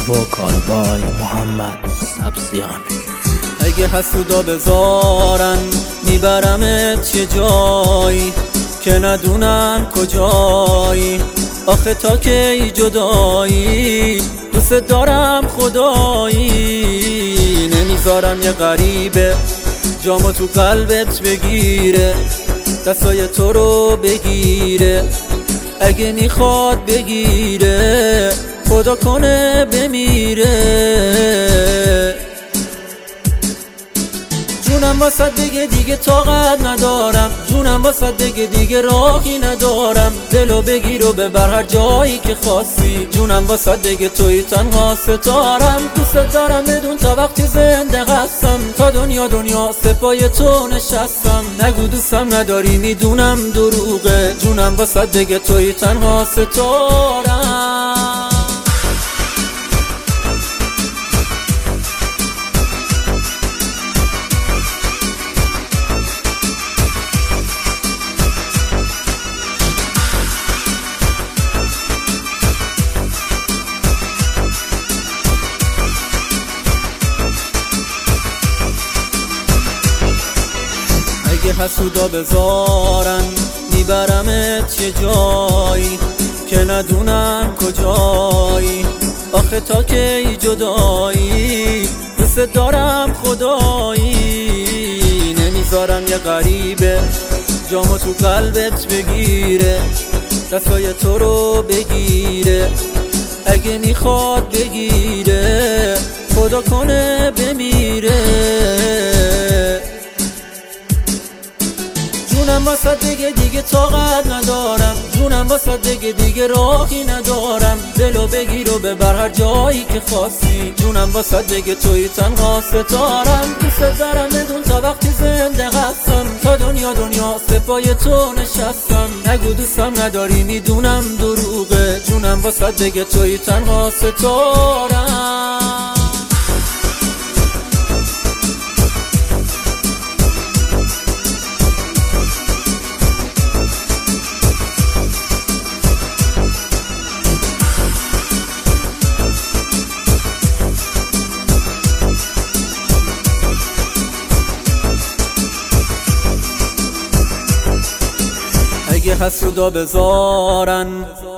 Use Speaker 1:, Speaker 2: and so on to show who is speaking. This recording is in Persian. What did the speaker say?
Speaker 1: وکال بای محمد سبزیان.
Speaker 2: اگه حسودا بذارن میبرمت یه جایی که ندونن کجایی، آخه تا کی جدایی، دوست دارم خدایی. نمیذارم یه غریبه جامو تو قلبت بگیره، دستای تو رو بگیره، اگه میخواد بگیره خدا کنه بمیره. جونم واسه دیگه طاقت ندارم، جونم واسه دیگه راهی ندارم، دلو بگیر و ببر هر جایی که خواستی. جونم واسه توی تنها ستارم، دوست دارم بدون تا وقتی زنده هستم، تا دنیا سپای تو نشستم. نگو دوستم نداری میدونم دروغه، جونم واسه توی تنها ستارم. اگه حسودا بذارن میبرمت یه جایی که ندونن کجایی، آخه تا کی جدایی، دوست دارم خدایی. نمیذارم یه غریبه جامو تو قلبت بگیره، دستای تو رو بگیره، اگه میخواد بگیره خدا کنه بمیره. جونم واسه دیگه طاقت ندارم، جونم واسه دیگه راهی ندارم، دلو بگیر و ببر هر جایی که خواستی. جونم واسه توی تنها ستارم، دوست دارم بدون تا وقتی زنده هستم، تا دنیا سپای تو نشستم. نگو دوستم نداری میدونم دروغه، جونم واسه توی تنها ستارم. اگه حسودا بذارن